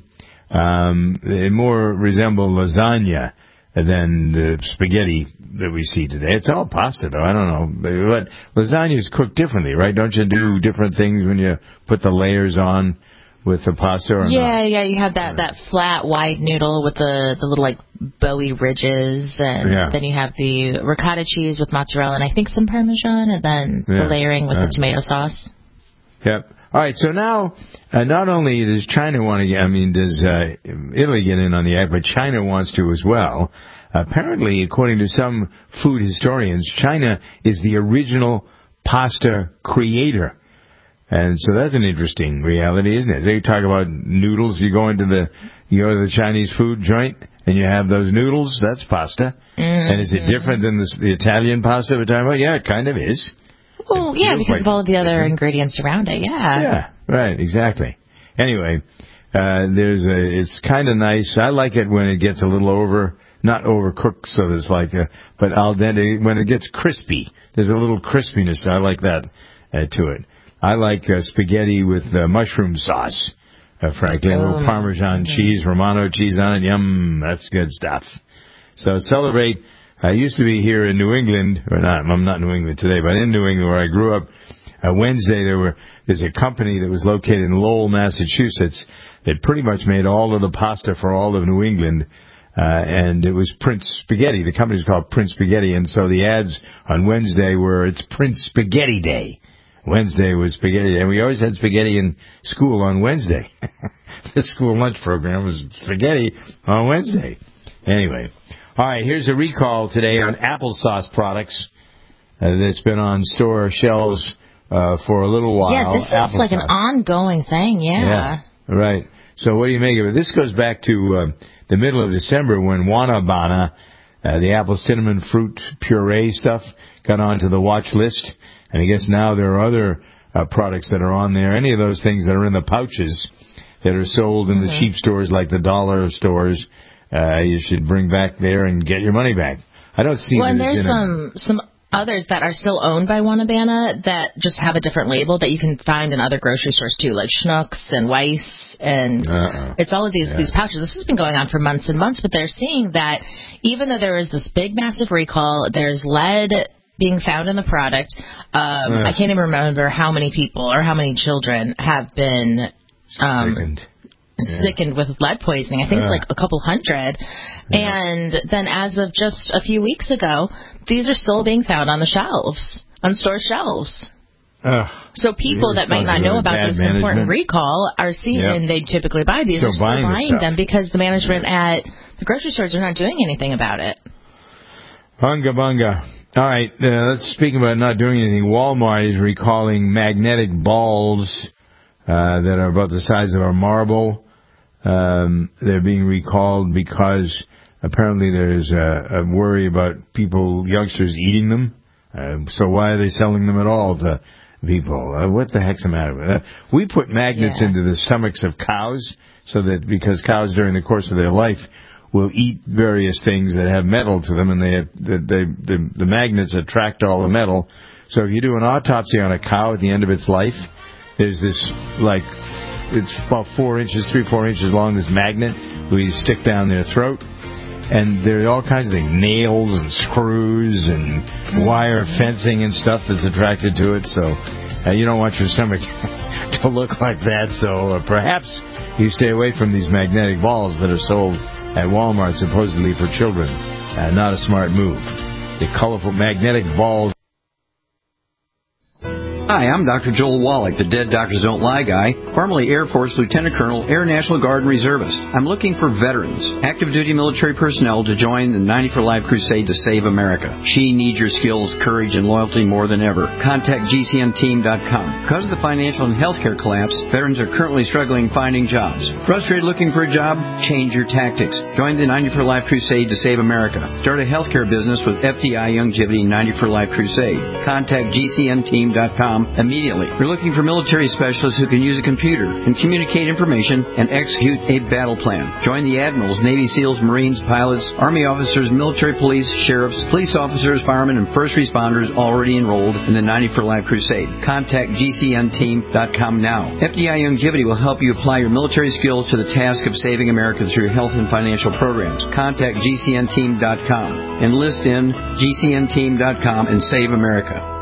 Um, it more resembled lasagna than the spaghetti that we see today. It's all pasta, though. I don't know. But lasagna is cooked differently, right? Don't you do different things when you put the layers on with the pasta or yeah, not? yeah, you have that, that flat, wide noodle with the, the little, like, bowie ridges, and Yeah. then you have the ricotta cheese with mozzarella and I think some Parmesan, and then Yeah. the layering with Uh. the tomato sauce. Yep. All right, so now, uh, not only does China want to get, I mean, does uh, Italy get in on the act, but China wants to as well. Apparently, according to some food historians, China is the original pasta creator. And so that's an interesting reality, isn't it? They talk about noodles. You go into the, you go to the Chinese food joint and you have those noodles. That's pasta. Mm-hmm. And is it different than the, the Italian pasta we're talking about? Yeah, it kind of is. Well, yeah, because of all of the other different ingredients around it, yeah. Yeah, right, exactly. Anyway, uh, there's a, it's kind of nice. I like it when it gets a little over, not overcooked, so there's like a, but al dente, when it gets crispy. There's a little crispiness. I like that uh, to it. I like uh, spaghetti with uh, mushroom sauce, uh, frankly. A little Parmesan mm-hmm. cheese, Romano cheese on it. Yum, that's good stuff. So celebrate. I used to be here in New England, or not, I'm not in New England today, but in New England where I grew up. Uh, Wednesday, there were there's a company that was located in Lowell, Massachusetts, that pretty much made all of the pasta for all of New England, uh, and it was Prince Spaghetti. The company is called Prince Spaghetti, and so the ads on Wednesday were, it's Prince Spaghetti Day. Wednesday was spaghetti, and we always had spaghetti in school on Wednesday. The school lunch program was spaghetti on Wednesday. Anyway. All right, here's a recall today on applesauce products uh, that's been on store shelves uh, for a little while. Yeah, this is like an ongoing thing, yeah. Yeah, right. So what do you make of it? This goes back to uh, the middle of December when Wanabana, uh, the apple cinnamon fruit puree stuff, got onto the watch list. And I guess now there are other uh, products that are on there. Any of those things that are in the pouches that are sold in mm-hmm. the cheap stores like the dollar stores, Uh, you should bring back there and get your money back. I don't see. Well, and there's some a... some others that are still owned by Wanabana that just have a different label that you can find in other grocery stores too, like Schnucks and Weiss, and uh-uh. it's all of these yeah. these pouches. This has been going on for months and months, but they're seeing that even though there is this big, massive recall, there's lead being found in the product. Um, uh. I can't even remember how many people or how many children have been um, Yeah. sickened with lead poisoning. I think uh, it's like a couple hundred. Yeah. And then as of just a few weeks ago, these are still being found on the shelves, on store shelves. Uh, so people that might not know about this management. important recall are seeing, yep. and they typically buy these, still are still buying, buying them because the management yeah. at the grocery stores are not doing anything about it. Bunga bunga. All right, uh, let's speak about not doing anything. Walmart is recalling magnetic balls uh, that are about the size of a marble. Um, they're being recalled because apparently there's a, a worry about people, youngsters, eating them. Uh, so why are they selling them at all to people? Uh, what the heck's the matter with that? We put magnets yeah. into the stomachs of cows so that because cows during the course of their life will eat various things that have metal to them, and they have, the, they, the, the magnets attract all the metal. So if you do an autopsy on a cow at the end of its life, there's this, like, it's about four inches, three, four inches long, this magnet we stick down their throat. And there are all kinds of things, nails and screws and wire fencing and stuff that's attracted to it. So uh, you don't want your stomach to look like that. So uh, perhaps you stay away from these magnetic balls that are sold at Walmart supposedly for children. Uh, not a smart move. The colorful magnetic balls. Hi, I'm Doctor Joel Wallach, the Dead Doctors Don't Lie guy, formerly Air Force Lieutenant Colonel, Air National Guard Reservist. I'm looking for veterans, active duty military personnel to join the ninety for Life crusade to save America. She needs your skills, courage, and loyalty more than ever. Contact G C N team dot com. Because of the financial and healthcare collapse, veterans are currently struggling finding jobs. Frustrated looking for a job? Change your tactics. Join the ninety for Life crusade to save America. Start a healthcare business with F D I Longevity ninety for Life crusade. Contact G C N team dot com immediately. We're looking for military specialists who can use a computer and communicate information and execute a battle plan. Join the admirals, Navy SEALs, Marines, pilots, Army officers, military police, sheriffs, police officers, firemen, and first responders already enrolled in the ninety for Life crusade. Contact G C N team dot com now. F D I Longevity will help you apply your military skills to the task of saving America through health and financial programs. Contact G C N team dot com. Enlist in G C N team dot com and save America.